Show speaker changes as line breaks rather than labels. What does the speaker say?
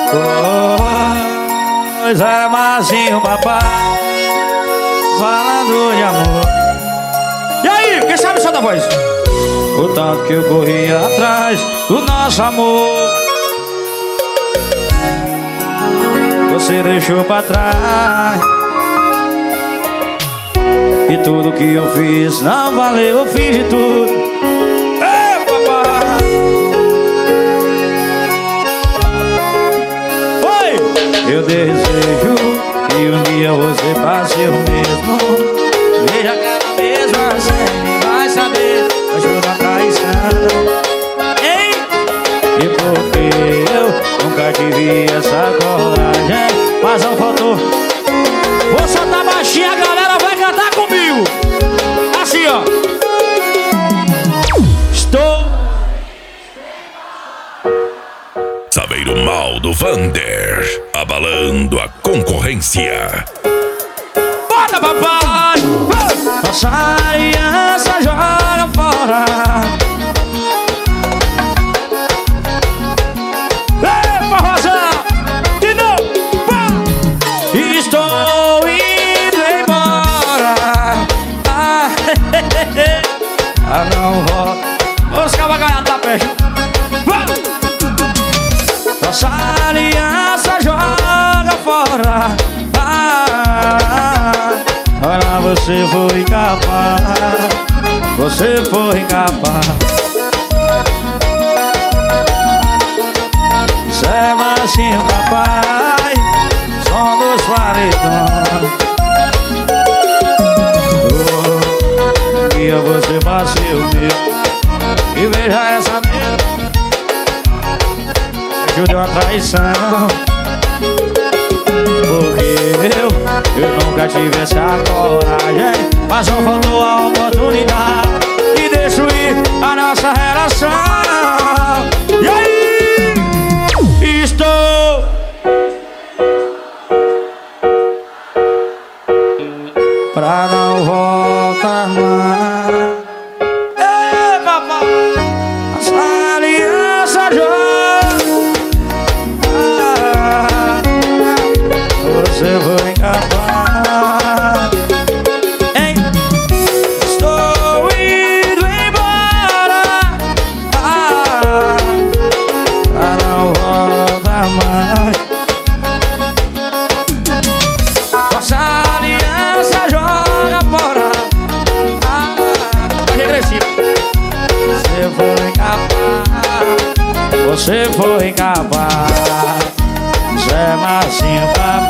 Pois é, Marcinho, papai, falando de amor. E aí, quem sabe só da voz? O tanto que eu corri atrás do nosso amor, você deixou pra trás. E tudo que eu fiz não valeu, eu fiz de tudo. Ei, papai! Oi! Eu desejo que um dia você passe o mesmo. Veja aquela mesma cena, vai saber, vai chorar traição. Ei! E porque eu nunca tive essa coragem, mas não faltou. Vou soltar baixinho, a galera vai cantar comigo. Assim, ó. Estou.
Sabeiro Mal do Vander, abalando a concorrência.
Bota, papai! Nossa aliança joga fora. Ei, Rosa! De novo! Pá! Estou indo embora. Não volto. Os cavagaiados da peste. Nossa aliança joga fora. Ora, você foi incapaz. Você foi incapaz. Isso é Marcinho, papai, som dos paredões. Oh, dia você passei o meu. E veja essa mesmo. Ajude uma traição. Porque eu nunca tive essa coragem, mas não faltou a oportunidade de destruir a nossa relação. E aí? Estou pra não voltar mais. Ei, papai, nossa aliança joga. Você foi incapaz. Hein? Estou indo embora. Pra não voltar mais. Nossa aliança joga fora. Regressivo. Você foi incapaz. Você foi incapaz. Isso é Marcinho, papai.